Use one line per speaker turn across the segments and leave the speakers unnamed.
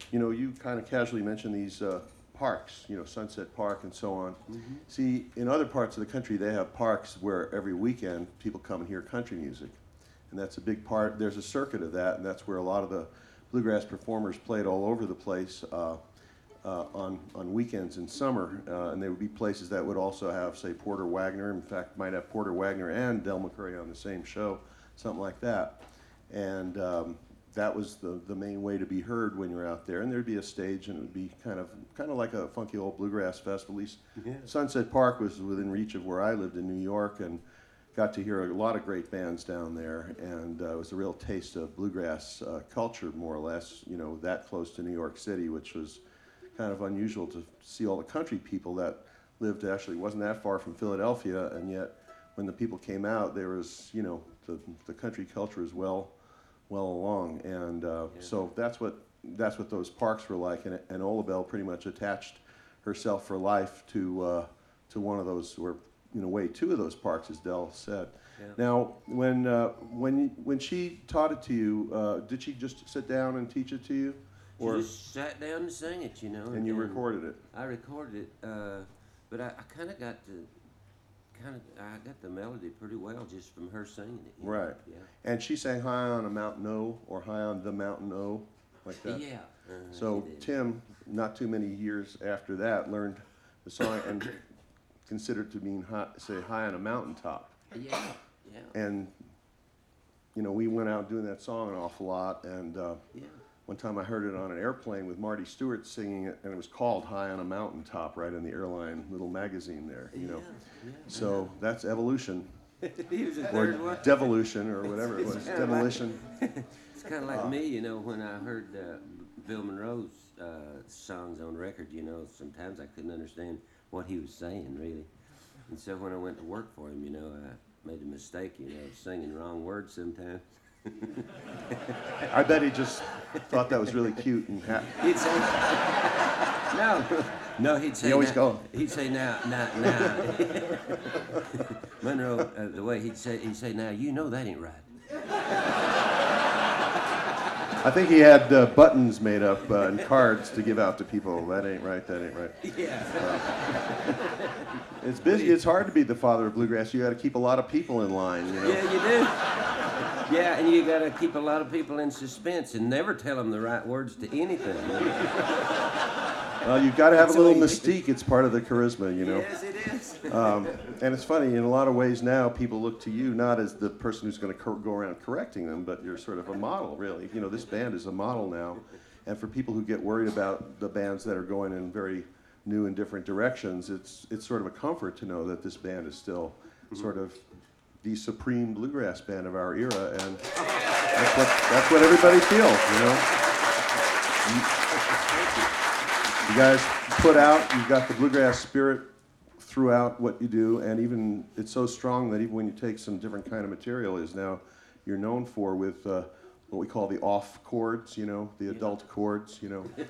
you kind of casually mentioned these parks, Sunset Park and so on.
Mm-hmm.
See, in other parts of the country, they have parks where every weekend people come and hear country music. And that's a big part. There's a circuit of that, and that's where a lot of the bluegrass performers played all over the place on weekends in summer. And there would be places that would also have, say, Porter Wagner. In fact, might have Porter Wagner and Del McCoury on the same show, something like that. And that was the main way to be heard when you're out there. And there'd be a stage, and it would be kind of like a funky old bluegrass festival. At least Sunset Park was within reach of where I lived in New York, and got to hear a lot of great bands down there. And it was a real taste of bluegrass culture, more or less, that close to New York City, which was kind of unusual to see all the country people that lived, actually wasn't that far from Philadelphia, and yet when the people came out, there was, the country culture is well along, and so that's what those parks were like, and Ola Belle pretty much attached herself for life to one of those, or way two of those parks, as Del said.
Yeah.
Now, when she taught it to you, did she just sit down and teach it to you,
or she just sat down and sang it,
and you recorded it?
I recorded it, but I kind of got I got the melody pretty well just from her singing it.
Right.
Yeah.
And she sang High on a Mountain O, or High on the Mountain O, like that.
Yeah.
So Tim, not too many years after that, learned the song and considered to mean high on a mountaintop.
Yeah. Yeah.
And we went out doing that song an awful lot, and one time I heard it on an airplane with Marty Stewart singing it, and it was called High on a Mountaintop, right in the airline little magazine there,
Yeah.
So that's evolution,
He was a
or
third one.
devolution, or whatever it was, demolition.
It's kind of like me, when I heard Bill Monroe's songs on record, sometimes I couldn't understand what he was saying, really. And so when I went to work for him, I made a mistake, singing wrong words sometimes.
I bet he just thought that was really cute and
He'd say, no, he'd say,
he always go.
He'd say, now. Monroe, the way he'd say, now, that ain't right.
I think he had buttons made up and cards to give out to people. That ain't right, that ain't right.
Yeah.
It's busy, it's hard to be the father of bluegrass. You got to keep a lot of people in line,
Yeah, you do. Yeah, and you got to keep a lot of people in suspense and never tell them the right words to anything.
Well, you've got to have a little mystique. It's part of the charisma,
Yes, it is.
And it's funny, in a lot of ways now, people look to you not as the person who's going to go around correcting them, but you're sort of a model, really. This band is a model now. And for people who get worried about the bands that are going in very new and different directions, it's sort of a comfort to know that this band is still sort of the supreme bluegrass band of our era, and that's what everybody feels, You guys put out, you've got the bluegrass spirit throughout what you do, and even it's so strong that even when you take some different kind of material, is now you're known for with what we call the off chords, the adult chords,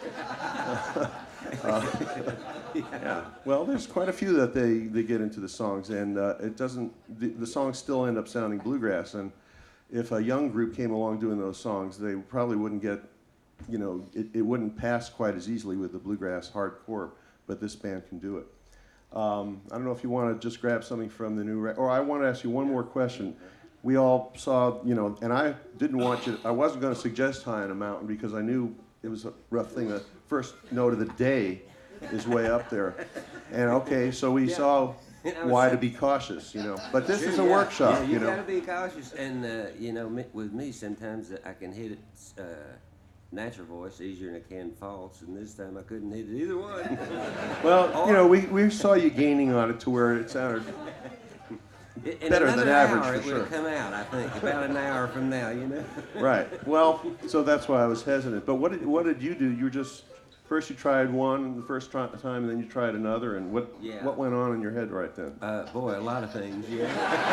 Yeah. Well, there's quite a few that they get into the songs, and the songs still end up sounding bluegrass. And if a young group came along doing those songs, they probably wouldn't get, it wouldn't pass quite as easily with the bluegrass hardcore, but this band can do it. I don't know if you want to just grab something from the new record, or I want to ask you one more question. We all saw, and I didn't want you I wasn't going to suggest High on a Mountain because I knew it was a rough thing. The first note of the day is way up there. And okay, so we saw why to be cautious, But this is a workshop,
You got to be cautious. And, with me, sometimes I can hit it natural voice easier than I can false, and this time I couldn't hit it either one.
Well, we saw you gaining on it to where it sounded better than average, for sure.
It would come out, I think, about an hour from now,
Right. Well, so that's why I was hesitant. But what did you do? You were just first you tried one the first time, and then you tried another, and what went on in your head right then?
Boy, a lot of things. Yeah.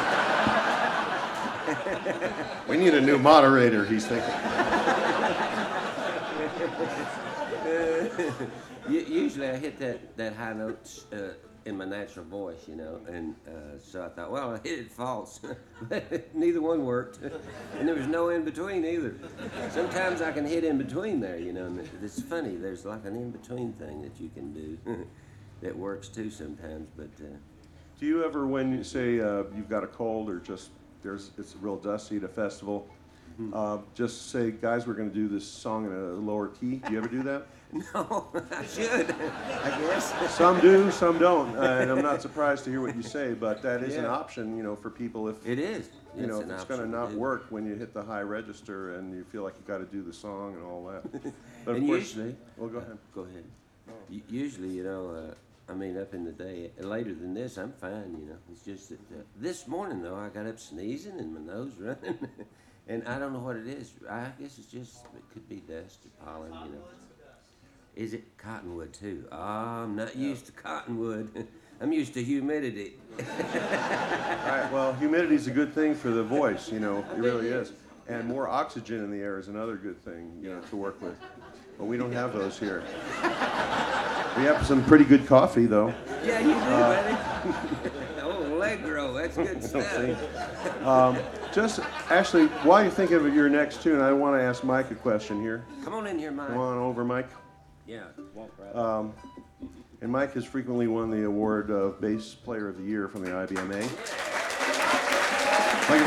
We need a new moderator, he's thinking.
Usually I hit that high notes in my natural voice, you know, and so I thought, well, I hit it false, but neither one worked, and there was no in between either. Sometimes I can hit in between there, you know, and it's funny. There's like an in between thing that you can do that works too sometimes, but.
Do you ever, when you say you've got a cold or just it's real dusty at a festival, just say, guys, we're going to do this song in a lower key? Do you ever do that?
No, I should, I guess.
Some do, some don't, and I'm not surprised to hear what you say, but that is an option, you know, for people if
It is.
you know,
It's
if
an
it's going to
option
not
do.
work when you hit the high register and you feel like you got to do the song and all that. But of
And
course,
usually,
well, go ahead.
Go ahead. Usually, you know, I mean, up in the day, later than this, I'm fine, you know. It's just that this morning, though, I got up sneezing and my nose running, and I don't know what it is. I guess it's just, it could be dust or pollen, you know. Is it cottonwood, too? Oh, I'm not used to cottonwood. I'm used to humidity.
All right, well, humidity's a good thing for the voice, you know, it really is. And more oxygen in the air is another good thing, you know, to work with. But we don't have those here. We have some pretty good coffee, though.
Yeah, you do, buddy. Oh, Allegro, that's good stuff.
Just, actually, while you think of your next tune, I want to ask Mike a question here.
Come on in here, Mike.
Come on over, Mike.
Yeah, walk right.
And Mike has frequently won the award of Bass Player of the Year from the IBMA. Thank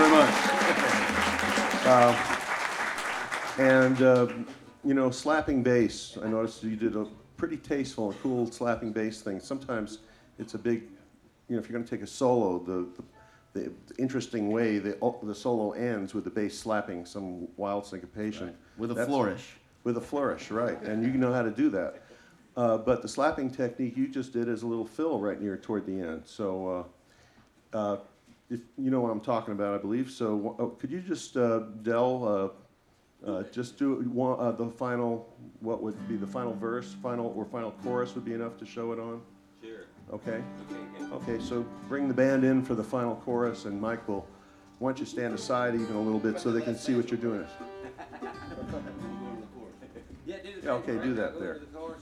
you very much. You know, slapping bass, I noticed you did a pretty tasteful and cool slapping bass thing. Sometimes it's a big, you know, if you're going to take a solo, the interesting way the solo ends with the bass slapping some wild syncopation.
Right. With a flourish.
With a flourish, right, and you know how to do that. But the slapping technique you just did is a little fill right near toward the end. So if you know what I'm talking about, I believe. So could you just, Del, just do the final, what would be the final verse, final chorus would be enough to show it on?
Sure.
Okay?
Okay.
Okay, so bring the band in for the final chorus, and Mike will, why don't you stand aside even a little bit so they can see what you're doing.
Yeah, do the
Yeah, okay,
thing,
do
right?
that
Go
there.
to the chorus.